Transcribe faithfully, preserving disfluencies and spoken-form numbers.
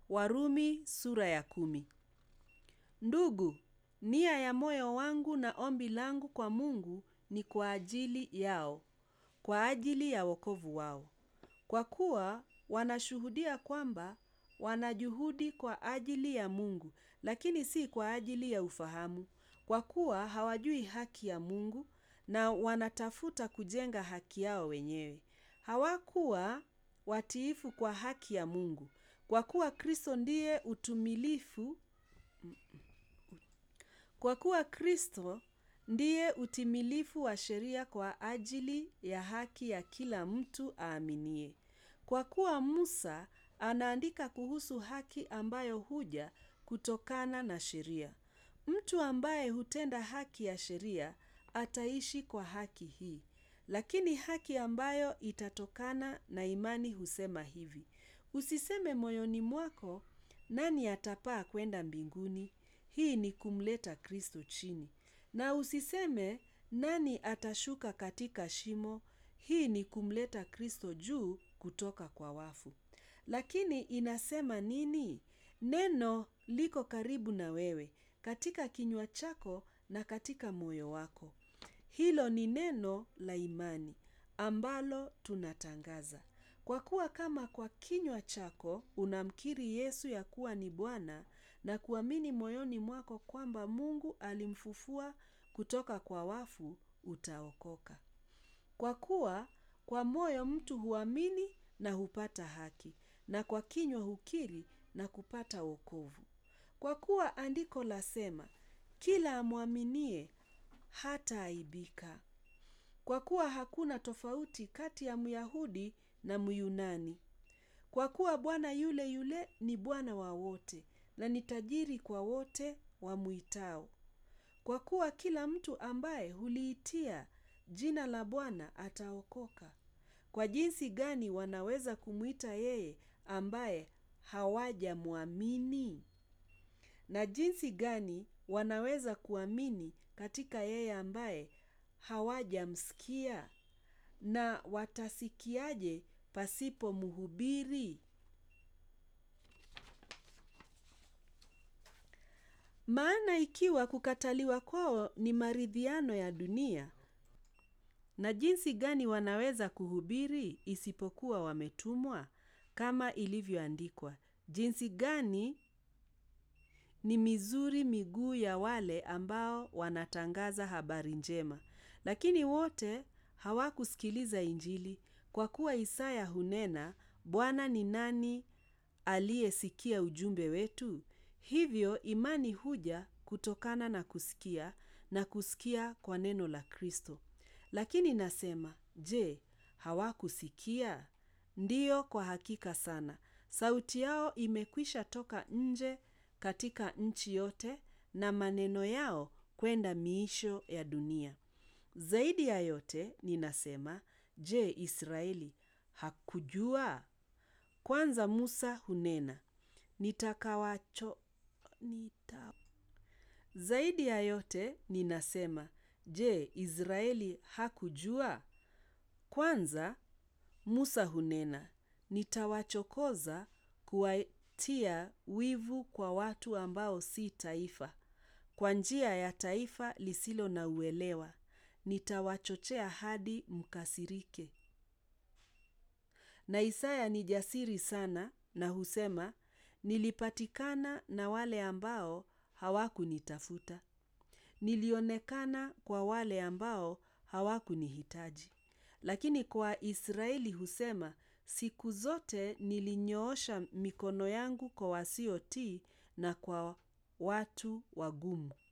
Warumi sura ya kumi. Ndugu, nia ya moyo wangu na ombi langu kwa Mungu ni kwa ajili yao, kwa ajili ya wokovu wao. Kwa kuwa wanashuhudia kwamba wanajuhudi kwa ajili ya Mungu, lakini si kwa ajili ya ufahamu. Kwa kuwa hawajui haki ya Mungu na wanatafuta kujenga haki yao wenyewe. Hawakuwa watiifu kwa haki ya Mungu. Kwa kuwa Kristo ndiye utumilifu Kwa kuwa Kristo ndiye utimilifu wa sheria kwa ajili ya haki ya kila mtu aaminie. Kwa kuwa Musa anaandika kuhusu haki ambayo huja kutokana na sheria. Mtu ambaye hutenda haki ya sheria ataishi kwa haki hii. Lakini haki ambayo itatokana na imani husema hivi: usiseme moyoni mwako, nani atapaa kwenda mbinguni? Hii ni kumleta Kristo chini. Na usiseme, nani atashuka katika shimo? Hii ni kumleta Kristo juu kutoka kwa wafu. Lakini inasema nini? Neno liko karibu na wewe, katika kinywa chako na katika moyo wako. Hilo ni neno la imani ambalo tunatangaza. Kwa kuwa kama kwa kinywa chako unamkiri Yesu ya kuwa ni Bwana na kuamini moyoni mwako kwamba Mungu alimfufua kutoka kwa wafu, utaokoka. Kwa kuwa kwa moyo mtu huamini na hupata haki, na kwa kinywa hukiri na kupata wokovu. Kwa kuwa andiko lasema, kila amwaminie hataaibika. Kwa kuwa hakuna tofauti kati ya Myahudi na Myunani. Kwa kuwa Bwana yule yule ni Bwana wa wote, na ni tajiri kwa wote wamuitao. Kwa kuwa kila mtu ambaye huliitia jina la Bwana ataokoka. Kwa jinsi gani wanaweza kumuita yeye ambaye hawajamwamini? Na jinsi gani wanaweza kuamini katika yeye ambaye hawajamsikia? Na watasikiaje pasipo mhubiri? Maana ikiwa kukataliwa kwao ni maridhiano ya dunia, na jinsi gani wanaweza kuhubiri isipokuwa wametumwa? Kama ilivyoandikwa, jinsi gani ni mizuri miguu ya wale ambao wanatangaza habari njema. Lakini wote hawakusikiliza Injili. Kwa kuwa Isaya hunena, Bwana ni nani aliyesikia ujumbe wetu? Hivyo imani huja kutokana na kusikia, na kusikia kwa neno la Kristo. Lakini nasema, je, hawakusikia? Ndiyo, kwa hakika sana. Sauti yao imekwisha toka nje katika nchi yote, na maneno yao kwenda miisho ya dunia. Zaidi ya yote ninasema, je, Israeli hakujua? Kwanza Musa hunena, nitakawacho nita. Zaidi ya yote ninasema, je, Israeli hakujua? Kwanza Musa hunena, nitawachokoza kuwatia wivu kwa watu ambao si taifa, kwa njia ya taifa lisilo na uelewa. Nitawachochea hadi mkasirike. Na Isaya ni jasiri sana na husema, nilipatikana na wale ambao hawakunitafuta. Nilionekana kwa wale ambao hawakunihitaji. Lakini kwa Israeli husema, siku zote nilinyoosha mikono yangu kwa wasiotii na kwa watu wagumu.